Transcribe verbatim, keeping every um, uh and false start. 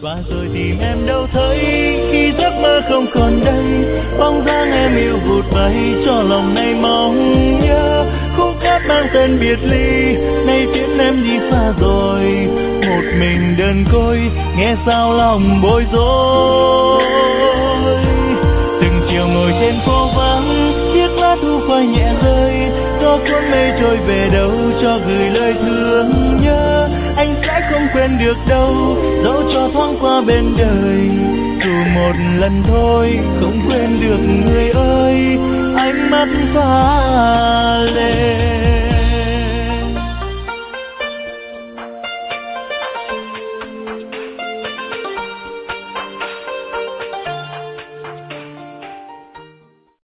Qua rồi tìm em đâu thấy, khi giấc mơ không còn đây, bóng dáng em yêu vụt bay cho lòng này mong nhớ. Khúc hát mang tên biệt ly, nay tiễn em đi xa rồi, một mình đơn côi, nghe sao lòng bối rối. Từng chiều ngồi trên phố vắng, chiếc lá thu phai nhẹ rơi, gió cuốn mây trôi về đâu cho gửi lời thương nhớ. Anh sẽ không quên được đâu, dẫu cho thoáng qua bên đời, dù một lần thôi không quên được người ơi, ánh mắt phai